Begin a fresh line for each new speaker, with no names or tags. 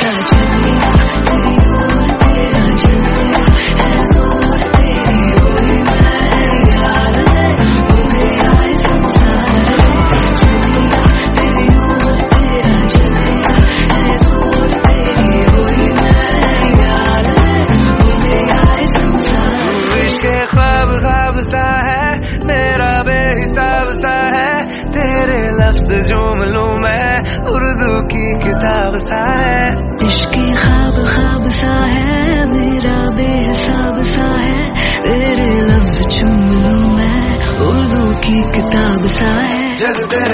सा चलिया तेरी ओर तेरा चलिया है जोर तेरी ओर मैं यार है ओरे आए संसार चलिया तेरी ओर तेरा चलिया है जोर तेरी ओर मैं यार है ओरे आए संसार।
इश्क ख्वाब ख्वाब सा है मेरा बेहिसाब सा है तेरे लफ्ज झूम लूं मैं उर्दू की किताब सा है।
इश्क ख्वाब ख्वाब सा है मेरा बेहिसाब सा है तेरे लफ्ज चूम लूं मैं उर्दू की किताब सा है।
जग तेरा